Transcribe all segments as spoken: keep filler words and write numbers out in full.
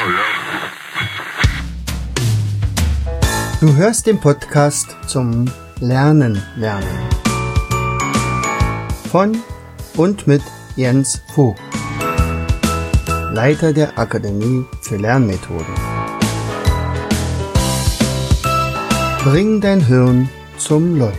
Du hörst den Podcast zum Lernen lernen. Von und mit Jens Vogt, Leiter der Akademie für Lernmethoden. Bring dein Hirn zum Leuchten.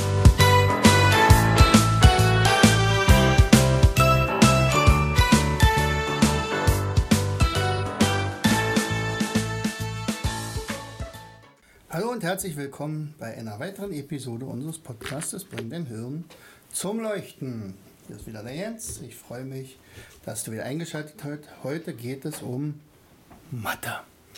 Hallo und herzlich willkommen bei einer weiteren Episode unseres Podcasts Bring dein Hirn zum Leuchten. Hier ist wieder der Jens. Ich freue mich, dass du wieder eingeschaltet hast. Heute geht es um Mathe.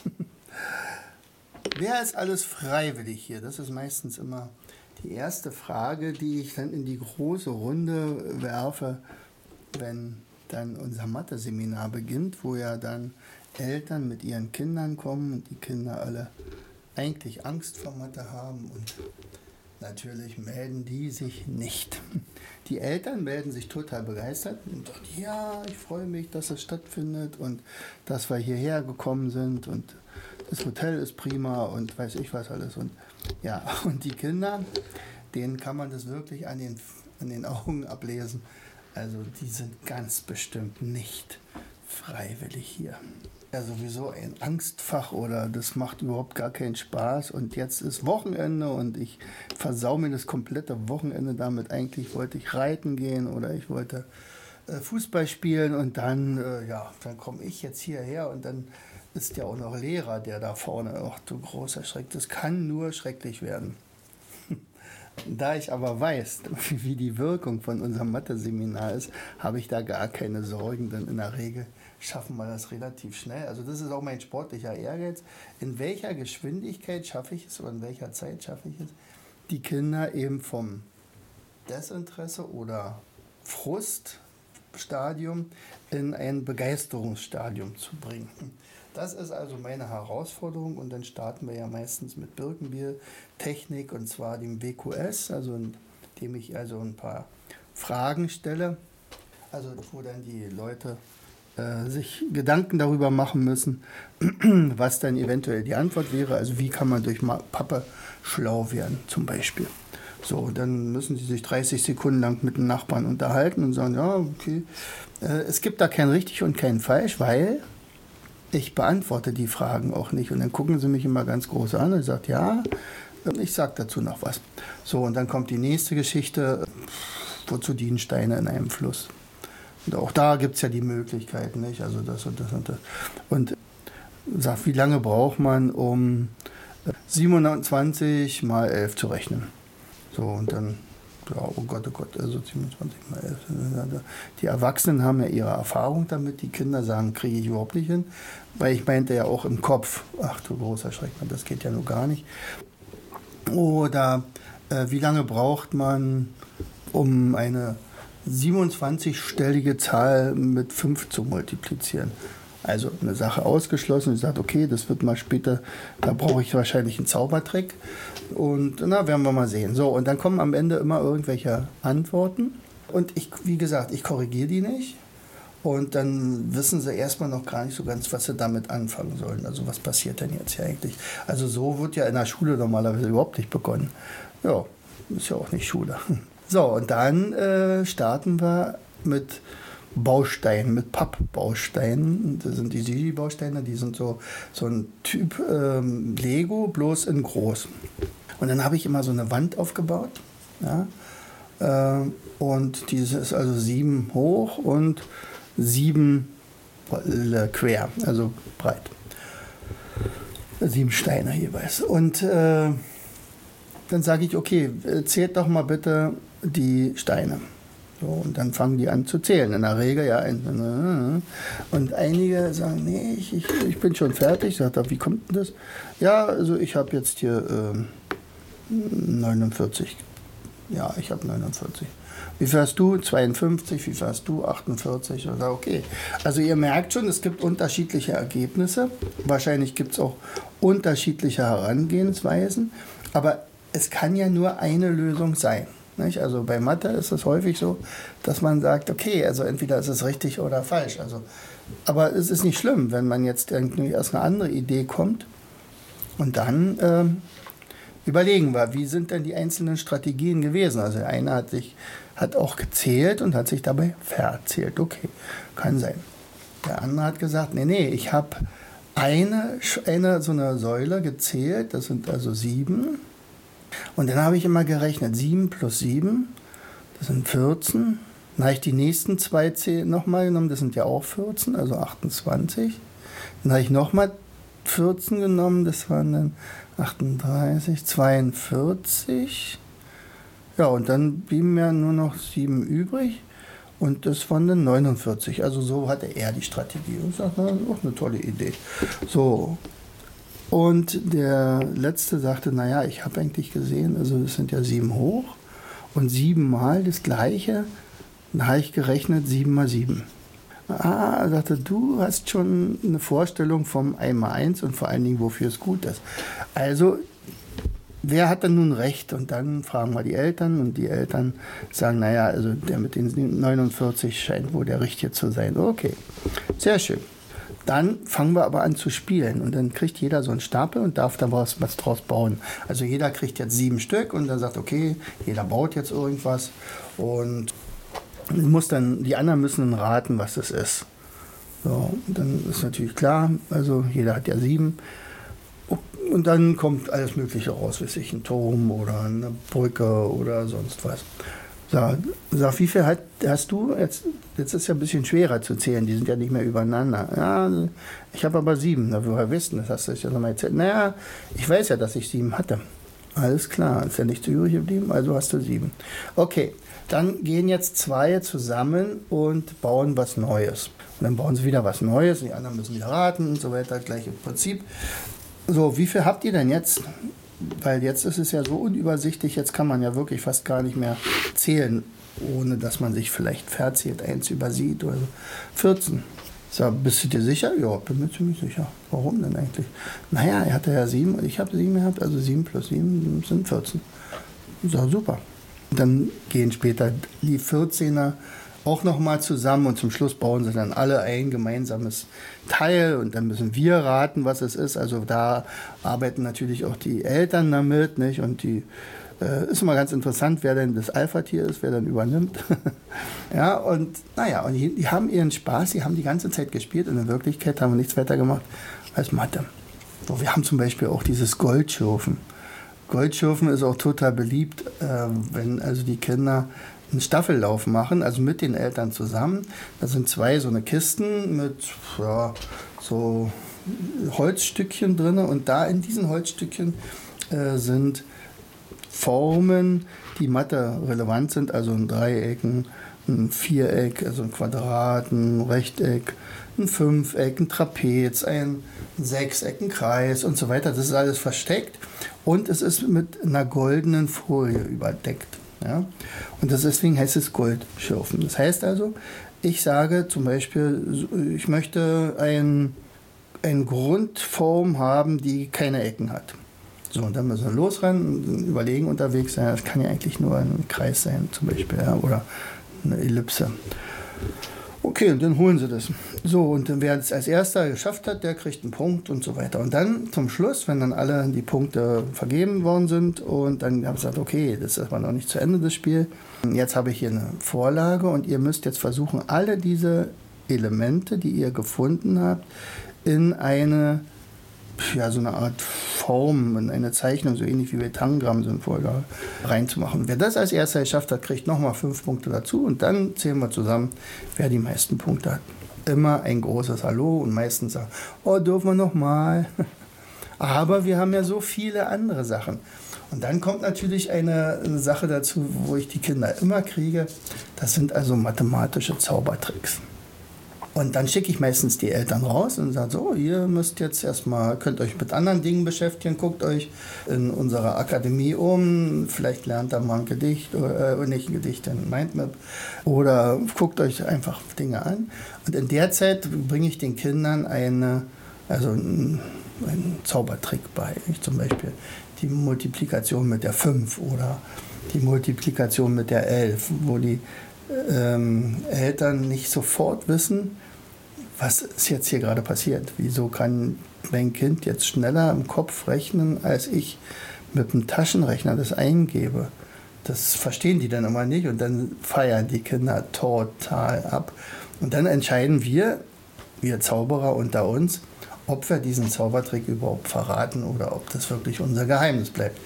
Wer ist alles freiwillig hier? Das ist meistens immer die erste Frage, die ich dann in die große Runde werfe, wenn dann unser Mathe-Seminar beginnt, wo ja dann Eltern mit ihren Kindern kommen und die Kinder alle eigentlich Angst vor Mathe haben und natürlich melden die sich nicht. Die Eltern melden sich total begeistert und sagen, ja, ich freue mich, dass es stattfindet und dass wir hierher gekommen sind und das Hotel ist prima und weiß ich was alles. Und ja, und die Kinder, denen kann man das wirklich an den, an den Augen ablesen. Also die sind ganz bestimmt nicht freiwillig hier. Ja, sowieso ein Angstfach oder das macht überhaupt gar keinen Spaß und jetzt ist Wochenende und ich versau mir das komplette Wochenende damit. Eigentlich wollte ich reiten gehen oder ich wollte äh, Fußball spielen und dann, äh, ja, dann komme ich jetzt hierher und dann ist ja auch noch Lehrer, der da vorne, ach du großer Schreck, das kann nur schrecklich werden. Da ich aber weiß, wie die Wirkung von unserem Mathe-Seminar ist, habe ich da gar keine Sorgen, denn in der Regel schaffen wir das relativ schnell. Also das ist auch mein sportlicher Ehrgeiz. In welcher Geschwindigkeit schaffe ich es oder in welcher Zeit schaffe ich es, die Kinder eben vom Desinteresse oder Fruststadium in ein Begeisterungsstadium zu bringen. Das ist also meine Herausforderung und dann starten wir ja meistens mit Birkenbiel-Technik und zwar dem W Q S, also indem ich also ein paar Fragen stelle, also wo dann die Leute äh, sich Gedanken darüber machen müssen, was dann eventuell die Antwort wäre, also wie kann man durch Pappe schlau werden zum Beispiel. So, dann müssen sie sich dreißig Sekunden lang mit dem Nachbarn unterhalten und sagen, ja, okay, äh, es gibt da kein richtig und kein falsch, weil ich beantworte die Fragen auch nicht. Und dann gucken sie mich immer ganz groß an und sagt, ja, ich sag dazu noch was. So, und dann kommt die nächste Geschichte, wozu dienen Steine in einem Fluss? Und auch da gibt es ja die Möglichkeiten, nicht? Also das und das und das. Und sagt, wie lange braucht man, um siebenundzwanzig mal elf zu rechnen? So, und dann, ja, oh Gott, oh Gott, also siebenundzwanzig mal elf. Die Erwachsenen haben ja ihre Erfahrung damit, die Kinder sagen, kriege ich überhaupt nicht hin, weil ich meinte ja auch im Kopf, ach du großer Schreck, das geht ja nur gar nicht. Oder äh, wie lange braucht man, um eine siebenundzwanzig-stellige Zahl mit fünf zu multiplizieren? Also eine Sache ausgeschlossen, ich sage, okay, das wird mal später, da brauche ich wahrscheinlich einen Zaubertrick und na, werden wir mal sehen. So, und dann kommen am Ende immer irgendwelche Antworten und ich, wie gesagt, ich korrigiere die nicht und dann wissen sie erstmal noch gar nicht so ganz, was sie damit anfangen sollen. Also was passiert denn jetzt hier eigentlich? Also so wird ja in der Schule normalerweise überhaupt nicht begonnen. Ja, ist ja auch nicht Schule. So, und dann äh, starten wir mit Bausteinen, mit Pappbausteinen. Das sind die Sigi-Bausteine, die sind so, so ein Typ ähm, Lego, bloß in groß. Und dann habe ich immer so eine Wand aufgebaut. Ja, äh, und diese ist also sieben hoch und sieben quer, also breit. Sieben Steine jeweils. Und äh, dann sage ich, okay, zählt doch mal bitte die Steine. So, und dann fangen die an zu zählen. In der Regel, ja. Und einige sagen, nee, ich, ich, ich bin schon fertig. Sagt er, wie kommt denn das? Ja, also ich habe jetzt hier äh, neunundvierzig. Ja, ich habe neunundvierzig. Wie viel hast du? zweiundfünfzig. Wie viel hast du? achtundvierzig. Oder okay. Also ihr merkt schon, es gibt unterschiedliche Ergebnisse. Wahrscheinlich gibt es auch unterschiedliche Herangehensweisen. Aber es kann ja nur eine Lösung sein. Nicht? Also bei Mathe ist es häufig so, dass man sagt, okay, also entweder ist es richtig oder falsch. Also Aber es ist nicht schlimm, wenn man jetzt irgendwie erst eine andere Idee kommt. Und dann ähm, überlegen wir, wie sind denn die einzelnen Strategien gewesen. Also der eine hat sich hat auch gezählt und hat sich dabei verzählt. Okay, kann sein. Der andere hat gesagt, nee, nee, ich habe eine, eine so eine Säule gezählt, das sind also sieben. Und dann habe ich immer gerechnet, sieben plus sieben, das sind vierzehn. Dann habe ich die nächsten zwei nochmal genommen, das sind ja auch vierzehn, also achtundzwanzig. Dann habe ich nochmal vierzehn genommen, das waren dann achtunddreißig, zweiundvierzig. Ja, und dann blieben mir nur noch sieben übrig und das waren dann neunundvierzig. Also so hatte er die Strategie. Und ich sagte, na, auch eine tolle Idee. So. Und der Letzte sagte, naja, ich habe eigentlich gesehen, also das sind ja sieben hoch und sieben mal das Gleiche. Dann habe ich gerechnet, sieben mal sieben. Ah, er sagte, du hast schon eine Vorstellung vom einmal eins und vor allen Dingen, wofür es gut ist. Also, wer hat denn nun recht? Und dann fragen wir die Eltern und die Eltern sagen, naja, also der mit den neunundvierzig scheint wohl der Richtige zu sein. Okay, sehr schön. Dann fangen wir aber an zu spielen und dann kriegt jeder so einen Stapel und darf da was, was draus bauen. Also jeder kriegt jetzt sieben Stück und dann sagt, okay, jeder baut jetzt irgendwas und muss dann, die anderen müssen dann raten, was es ist. So, dann ist natürlich klar, also jeder hat ja sieben. Und dann kommt alles Mögliche raus, weiß ich, ein Turm oder eine Brücke oder sonst was. So, sag, wie viel hat, hast du? Jetzt, jetzt ist es ja ein bisschen schwerer zu zählen, die sind ja nicht mehr übereinander. Ja, ich habe aber sieben, na, woher wissen, das hast du ja nochmal erzählt. Naja, ich weiß ja, dass ich sieben hatte. Alles klar, ist ja nicht zu übrig geblieben, also hast du sieben. Okay. Dann gehen jetzt zwei zusammen und bauen was Neues. Und dann bauen sie wieder was Neues, die anderen müssen wieder raten und so weiter, gleiches Prinzip. So, wie viel habt ihr denn jetzt? Weil jetzt ist es ja so unübersichtlich, jetzt kann man ja wirklich fast gar nicht mehr zählen, ohne dass man sich vielleicht verzählt, eins übersieht oder so. vierzehn. So, bist du dir sicher? Ja, bin mir ziemlich sicher. Warum denn eigentlich? Naja, er hatte ja sieben und ich habe sieben gehabt, also sieben plus sieben sind vierzehn. So, super. Dann gehen später die vierzehner auch nochmal zusammen und zum Schluss bauen sie dann alle ein gemeinsames Teil und dann müssen wir raten, was es ist. Also da arbeiten natürlich auch die Eltern damit, nicht? Und die äh, ist immer ganz interessant, wer denn das Alpha-Tier ist, wer dann übernimmt. Ja, und naja, und die, die haben ihren Spaß, die haben die ganze Zeit gespielt und in Wirklichkeit haben wir nichts weiter gemacht als Mathe. So, wir haben zum Beispiel auch dieses Goldschürfen. Goldschürfen ist auch total beliebt, äh, wenn also die Kinder einen Staffellauf machen, also mit den Eltern zusammen. Da sind zwei so eine Kisten mit ja, so Holzstückchen drin und da in diesen Holzstückchen äh, sind Formen, die Mathe relevant sind, also ein Dreieck, ein Viereck, also ein Quadrat, ein Rechteck, ein Fünfeck, ein Trapez, ein Sechseck, ein Kreis und so weiter. Das ist alles versteckt und es ist mit einer goldenen Folie überdeckt. Ja? Und das deswegen heißt es Goldschürfen. Das heißt also, ich sage zum Beispiel, ich möchte ein, eine Grundform haben, die keine Ecken hat. So, und dann müssen wir losrennen und überlegen unterwegs sein. Das kann ja eigentlich nur ein Kreis sein, zum Beispiel, ja, oder eine Ellipse. Okay, und dann holen sie das. So, und dann, wer es als erster geschafft hat, der kriegt einen Punkt und so weiter. Und dann zum Schluss, wenn dann alle die Punkte vergeben worden sind und dann habe ich gesagt, okay, das ist aber noch nicht zu Ende des Spiels. Jetzt habe ich hier eine Vorlage und ihr müsst jetzt versuchen, alle diese Elemente, die ihr gefunden habt, in eine, ja, so eine Art Form, in eine Zeichnung, so ähnlich wie bei Tangram sind Vorlage, reinzumachen. Wer das als erster geschafft hat, kriegt nochmal fünf Punkte dazu und dann zählen wir zusammen, wer die meisten Punkte hat. Immer ein großes Hallo und meistens sagen, oh, dürfen wir nochmal. Aber wir haben ja so viele andere Sachen. Und dann kommt natürlich eine, eine Sache dazu, wo ich die Kinder immer kriege. Das sind also mathematische Zaubertricks. Und dann schicke ich meistens die Eltern raus und sage so, ihr müsst jetzt erstmal, könnt euch mit anderen Dingen beschäftigen, guckt euch in unserer Akademie um, vielleicht lernt ihr mal ein Gedicht, oder äh, nicht ein Gedicht, ein Mindmap, oder guckt euch einfach Dinge an. Und in der Zeit bringe ich den Kindern eine, also einen, einen Zaubertrick bei, ich zum Beispiel die Multiplikation mit der fünf oder die Multiplikation mit der elf, wo die ähm, Eltern nicht sofort wissen, was ist jetzt hier gerade passiert? Wieso kann mein Kind jetzt schneller im Kopf rechnen, als ich mit dem Taschenrechner das eingebe? Das verstehen die dann immer nicht und dann feiern die Kinder total ab. Und dann entscheiden wir, wir Zauberer unter uns, ob wir diesen Zaubertrick überhaupt verraten oder ob das wirklich unser Geheimnis bleibt.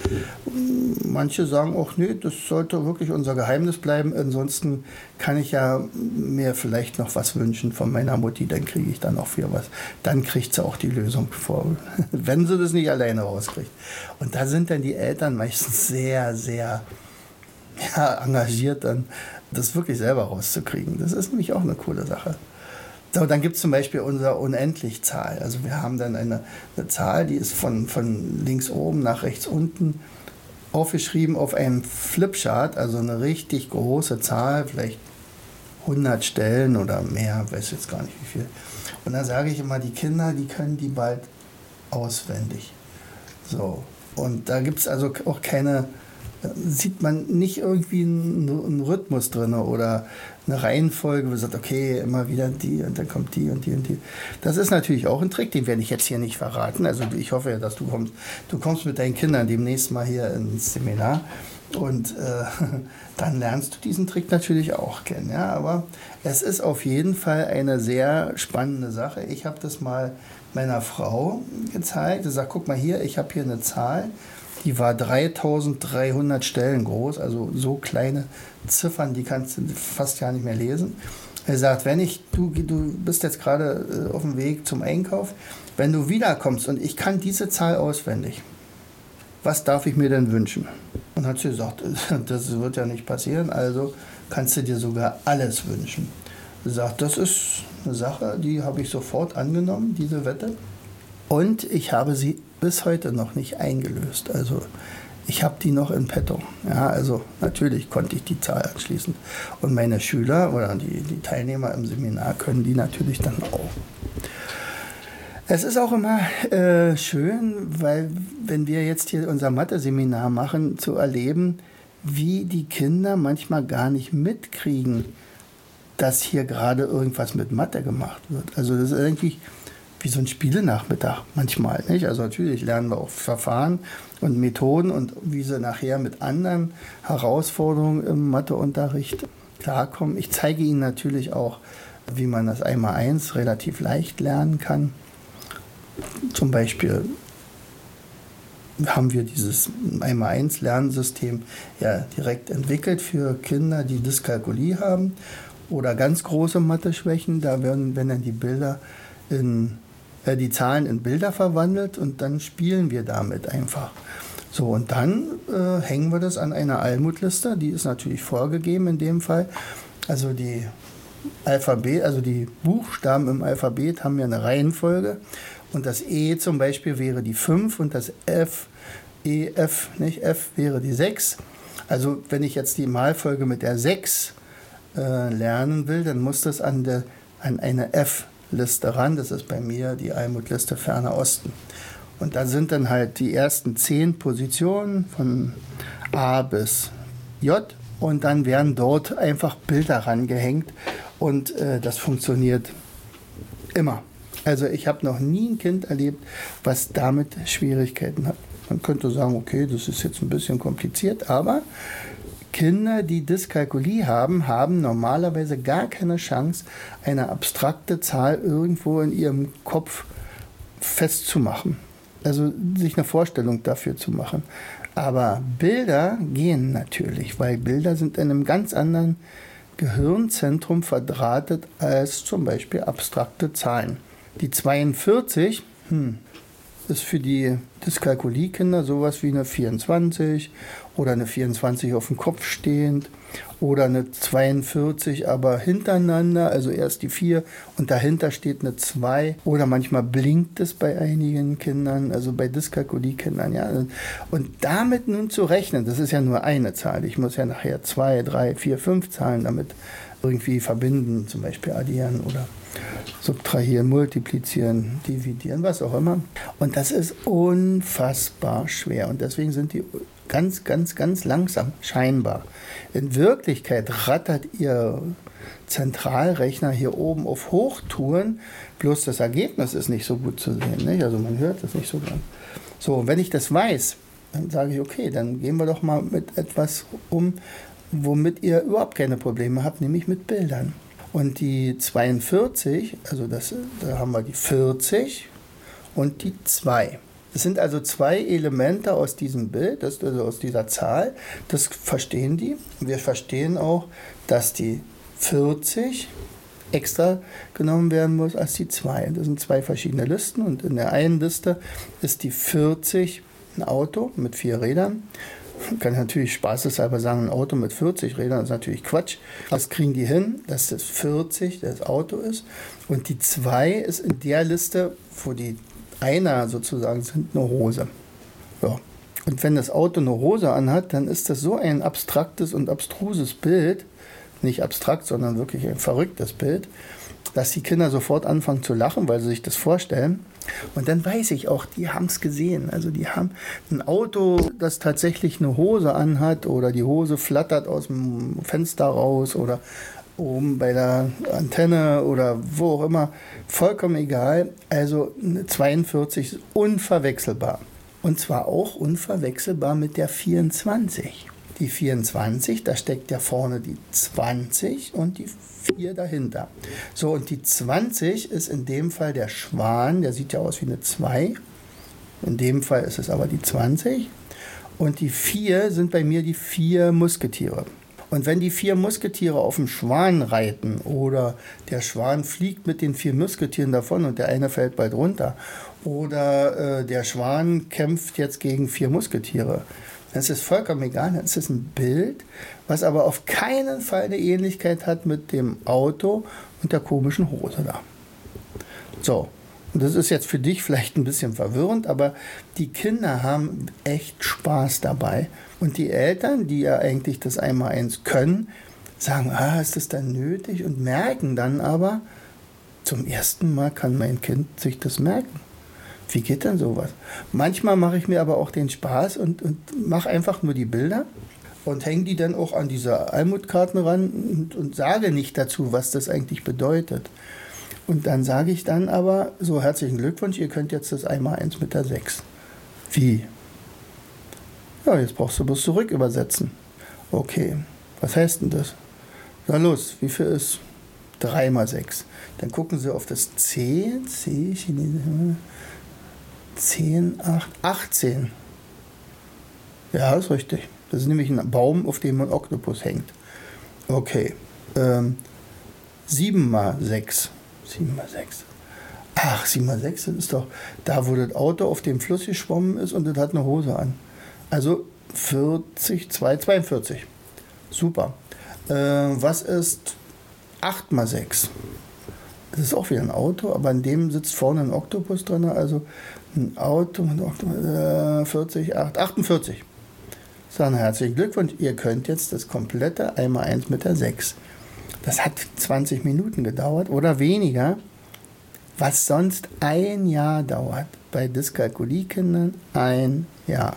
Manche sagen auch, nee, das sollte wirklich unser Geheimnis bleiben. Ansonsten kann ich ja mir vielleicht noch was wünschen von meiner Mutti, dann kriege ich dann auch für was. Dann kriegt sie auch die Lösung vor, wenn sie das nicht alleine rauskriegt. Und da sind dann die Eltern meistens sehr, sehr ja, engagiert, dann das wirklich selber rauszukriegen. Das ist nämlich auch eine coole Sache. So, dann gibt es zum Beispiel unsere Unendlichzahl. Also wir haben dann eine, eine Zahl, die ist von, von links oben nach rechts unten aufgeschrieben auf einem Flipchart, also eine richtig große Zahl, vielleicht hundert Stellen oder mehr, weiß jetzt gar nicht wie viel. Und dann sage ich immer, die Kinder, die können die bald auswendig. So, und da gibt es also auch keine, sieht man nicht irgendwie einen, einen Rhythmus drin oder eine Reihenfolge, wo man sagt, okay, immer wieder die und dann kommt die und die und die. Das ist natürlich auch ein Trick, den werde ich jetzt hier nicht verraten. Also ich hoffe ja, dass du kommst. Du kommst mit deinen Kindern demnächst mal hier ins Seminar und äh, dann lernst du diesen Trick natürlich auch kennen. Ja? Aber es ist auf jeden Fall eine sehr spannende Sache. Ich habe das mal meiner Frau gezeigt. Sie sagt, guck mal hier, ich habe hier eine Zahl. Die war dreitausenddreihundert Stellen groß, also so kleine Ziffern, die kannst du fast gar nicht mehr lesen. Er sagt, wenn ich, du, du bist jetzt gerade auf dem Weg zum Einkauf, wenn du wiederkommst und ich kann diese Zahl auswendig, was darf ich mir denn wünschen? Und hat sie gesagt, das wird ja nicht passieren, also kannst du dir sogar alles wünschen. Sie sagt, das ist eine Sache, die habe ich sofort angenommen, diese Wette. Und ich habe sie bis heute noch nicht eingelöst. Also ich habe die noch in petto. Ja, also natürlich konnte ich die Zahl anschließen. Und meine Schüler oder die, die Teilnehmer im Seminar können die natürlich dann auch. Es ist auch immer äh, schön, weil wenn wir jetzt hier unser Mathe-Seminar machen, zu erleben, wie die Kinder manchmal gar nicht mitkriegen, dass hier gerade irgendwas mit Mathe gemacht wird. Also das ist irgendwie wie so ein Spielenachmittag manchmal, nicht? Also natürlich lernen wir auch Verfahren und Methoden und wie sie nachher mit anderen Herausforderungen im Matheunterricht klarkommen. Ich zeige Ihnen natürlich auch, wie man das Einmaleins relativ leicht lernen kann. Zum Beispiel haben wir dieses Einmaleins-Lernsystem ja direkt entwickelt für Kinder, die Dyskalkulie haben oder ganz große Mathe-Schwächen. Da werden, wenn dann die Bilder in die Zahlen in Bilder verwandelt und dann spielen wir damit einfach. So, und dann äh, hängen wir das an einer Almutliste, die ist natürlich vorgegeben in dem Fall. Also die Alphabet, also die Buchstaben im Alphabet haben ja eine Reihenfolge und das E zum Beispiel wäre die fünf und das F, E, F, nicht F wäre die sechs. Also wenn ich jetzt die Malfolge mit der sechs äh, lernen will, dann muss das an, der, an eine F Liste ran, das ist bei mir die Almutliste Ferner Osten. Und da sind dann halt die ersten zehn Positionen von A bis J und dann werden dort einfach Bilder rangehängt und äh, das funktioniert immer. Also ich habe noch nie ein Kind erlebt, was damit Schwierigkeiten hat. Man könnte sagen, okay, das ist jetzt ein bisschen kompliziert, aber Kinder, die Dyskalkulie haben, haben normalerweise gar keine Chance, eine abstrakte Zahl irgendwo in ihrem Kopf festzumachen. Also sich eine Vorstellung dafür zu machen. Aber Bilder gehen natürlich, weil Bilder sind in einem ganz anderen Gehirnzentrum verdrahtet als zum Beispiel abstrakte Zahlen. Die zweiundvierzig, hm, ist für die Dyskalkulie-Kinder sowas wie eine vierundzwanzig oder eine vierundzwanzig auf dem Kopf stehend oder eine zweiundvierzig aber hintereinander, also erst die vier und dahinter steht eine zwei oder manchmal blinkt es bei einigen Kindern, also bei Dyskalkulie-Kindern, ja. Und damit nun zu rechnen, das ist ja nur eine Zahl, ich muss ja nachher zwei, drei, vier, fünf Zahlen damit irgendwie verbinden, zum Beispiel addieren oder subtrahieren, multiplizieren, dividieren, was auch immer. Und das ist unfassbar schwer. Und deswegen sind die ganz, ganz, ganz langsam, scheinbar. In Wirklichkeit rattert ihr Zentralrechner hier oben auf Hochtouren, bloß das Ergebnis ist nicht so gut zu sehen. Nicht? Also man hört das nicht so gut. So, wenn ich das weiß, dann sage ich, okay, dann gehen wir doch mal mit etwas um, womit ihr überhaupt keine Probleme habt, nämlich mit Bildern. Und die zweiundvierzig, also das, da haben wir die vierzig und die zwei. Das sind also zwei Elemente aus diesem Bild, das, also aus dieser Zahl. Das verstehen die. Wir verstehen auch, dass die vierzig extra genommen werden muss als die zwei. Das sind zwei verschiedene Listen und in der einen Liste ist die vierzig ein Auto mit vier Rädern. Man kann natürlich spaßeshalber sagen, ein Auto mit vierzig Rädern ist natürlich Quatsch. Das kriegen die hin, dass das vierzig das Auto ist. Und die zwei ist in der Liste, wo die Einer sozusagen sind, eine Hose. Ja. Und wenn das Auto eine Hose anhat, dann ist das so ein abstraktes und abstruses Bild, nicht abstrakt, sondern wirklich ein verrücktes Bild, dass die Kinder sofort anfangen zu lachen, weil sie sich das vorstellen. Und dann weiß ich auch, die haben es gesehen. Also die haben ein Auto, das tatsächlich eine Hose anhat oder die Hose flattert aus dem Fenster raus oder oben bei der Antenne oder wo auch immer. Vollkommen egal. Also eine zweiundvierzig ist unverwechselbar. Und zwar auch unverwechselbar mit der vierundzwanzig. Die vierundzwanzig, da steckt ja vorne die zwanzig und die vier dahinter. So, und die zwanzig ist in dem Fall der Schwan, der sieht ja aus wie eine zwei. In dem Fall ist es aber die zwanzig. Und die vier sind bei mir die vier Musketiere. Und wenn die vier Musketiere auf dem Schwan reiten oder der Schwan fliegt mit den vier Musketieren davon und der eine fällt bald runter oder äh, der Schwan kämpft jetzt gegen vier Musketiere, dann ist es vollkommen egal, dann ist es ein Bild, was aber auf keinen Fall eine Ähnlichkeit hat mit dem Auto und der komischen Hose da. So, und das ist jetzt für dich vielleicht ein bisschen verwirrend, aber die Kinder haben echt Spaß dabei. Und die Eltern, die ja eigentlich das Einmaleins können, sagen, ah, ist das dann nötig? Und merken dann aber, zum ersten Mal kann mein Kind sich das merken. Wie geht denn sowas? Manchmal mache ich mir aber auch den Spaß und, und mache einfach nur die Bilder und hänge die dann auch an diese Almutkarten ran und, und sage nicht dazu, was das eigentlich bedeutet. Und dann sage ich dann aber, so herzlichen Glückwunsch, ihr könnt jetzt das Einmaleins mit der sechs. Wie? Ja, jetzt brauchst du bloß zurück übersetzen. Okay, was heißt denn das? Na los, wie viel ist drei mal sechs? Dann gucken Sie auf das C, C, Chinesisch, zehn, acht, achtzehn. Ja, ist richtig. Das ist nämlich ein Baum, auf dem ein Oktopus hängt. Okay, ähm, sieben mal sechs. sieben mal sechs. Ach, sieben mal sechs, das ist doch da, wo das Auto auf dem Fluss geschwommen ist und das hat eine Hose an. Also vierzig, zwei, zweiundvierzig. Super. Äh, was ist acht mal sechs? Das ist auch wieder ein Auto, aber in dem sitzt vorne ein Oktopus drin. Also ein Auto mit Oktopus, äh, vierzig, acht, achtundvierzig. So, na, herzlichen Glückwunsch. Ihr könnt jetzt das komplette Einmaleins mit der sechs. Das hat zwanzig Minuten gedauert oder weniger, was sonst ein Jahr dauert. Bei Dyskalkulie-Kindern ein Jahr.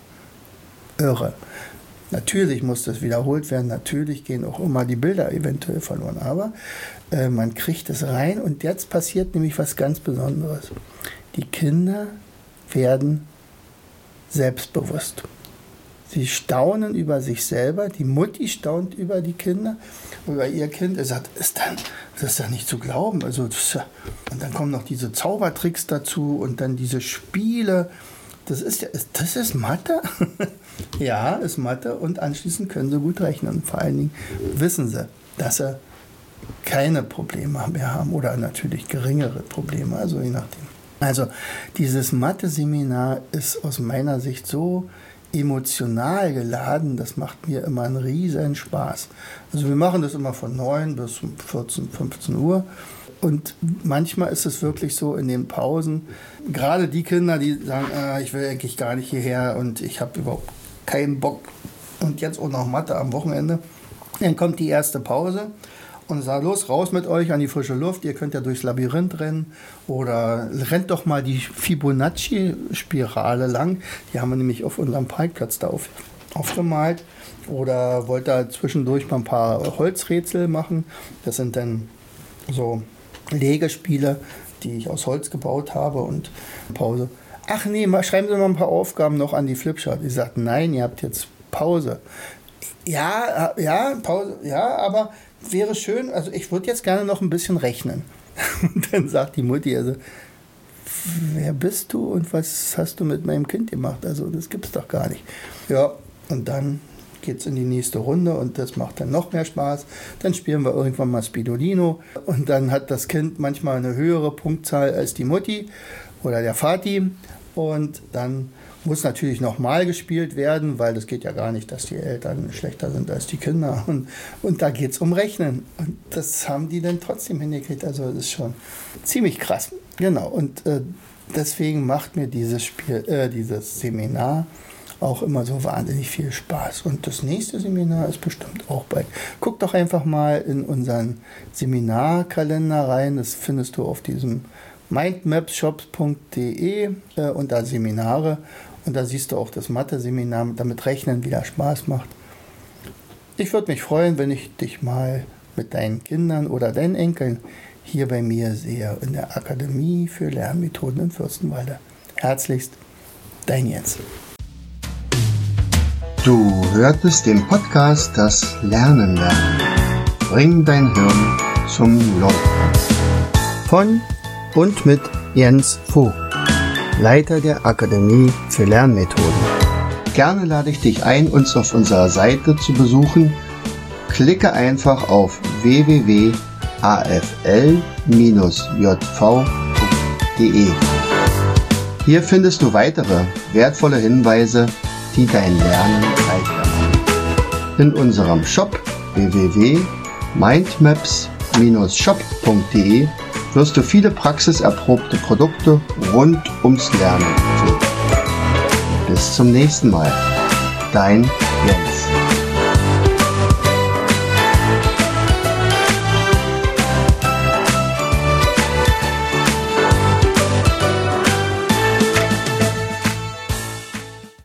Irre. Natürlich muss das wiederholt werden, natürlich gehen auch immer die Bilder eventuell verloren, aber äh, man kriegt es rein und jetzt passiert nämlich was ganz Besonderes. Die Kinder werden selbstbewusst. Sie staunen über sich selber, die Mutti staunt über die Kinder, über ihr Kind. Er sagt, ist dann, das ist ja nicht zu glauben. Also, das ja, und dann kommen noch diese Zaubertricks dazu und dann diese Spiele. Das ist ja, das ist Mathe? Ja, ist Mathe und anschließend können sie gut rechnen. Vor allen Dingen wissen sie, dass sie keine Probleme mehr haben oder natürlich geringere Probleme, also je nachdem. Also dieses Mathe-Seminar ist aus meiner Sicht so emotional geladen, das macht mir immer einen riesen Spaß. Also wir machen das immer von neun bis vierzehn, fünfzehn Uhr. Und manchmal ist es wirklich so in den Pausen, gerade die Kinder, die sagen, äh, ich will eigentlich gar nicht hierher und ich habe überhaupt keinen Bock und jetzt auch noch Mathe am Wochenende, dann kommt die erste Pause und sagt, los, raus mit euch an die frische Luft, ihr könnt ja durchs Labyrinth rennen oder rennt doch mal die Fibonacci-Spirale lang, die haben wir nämlich auf unserem Parkplatz da auf, aufgemalt oder wollte da zwischendurch mal ein paar Holzrätsel machen. Das sind dann so Legespiele, die ich aus Holz gebaut habe und Pause. Ach nee, mal, schreiben Sie mal ein paar Aufgaben noch an die Flipchart. Ich sagte, nein, ihr habt jetzt Pause. Ja, ja, Pause, ja, aber wäre schön, also ich würde jetzt gerne noch ein bisschen rechnen. Und dann sagt die Mutti, also, wer bist du und was hast du mit meinem Kind gemacht? Also das gibt's doch gar nicht. Ja, und dann geht's in die nächste Runde und das macht dann noch mehr Spaß. Dann spielen wir irgendwann mal Spidolino und dann hat das Kind manchmal eine höhere Punktzahl als die Mutti oder der Vati und dann muss natürlich nochmal gespielt werden, weil das geht ja gar nicht, dass die Eltern schlechter sind als die Kinder. Und, und da geht es um Rechnen. Und das haben die dann trotzdem hingekriegt. Also das ist schon ziemlich krass. Genau. Und äh, deswegen macht mir dieses Spiel, äh, dieses Seminar auch immer so wahnsinnig viel Spaß. Und das nächste Seminar ist bestimmt auch bald. Guck doch einfach mal in unseren Seminarkalender rein. Das findest du auf diesem mindmapshops punkt de äh, unter Seminare. Und da siehst du auch das Mathe-Seminar, damit Rechnen wieder Spaß macht. Ich würde mich freuen, wenn ich dich mal mit deinen Kindern oder deinen Enkeln hier bei mir sehe, in der Akademie für Lernmethoden in Fürstenwalde. Herzlichst, dein Jens. Du hörtest den Podcast Das Lernen lernen. Bring dein Hirn zum Laufen. Von und mit Jens Vogt, Leiter der Akademie für Lernmethoden. Gerne lade ich dich ein, uns auf unserer Seite zu besuchen. Klicke einfach auf w w w punkt a f l bindestrich j v punkt d e. Hier findest du weitere wertvolle Hinweise, die dein Lernen leichter machen. In unserem Shop w w w punkt mindmaps bindestrich shop punkt de wirst du viele praxiserprobte Produkte rund ums Lernen finden. Bis zum nächsten Mal. Dein Jens.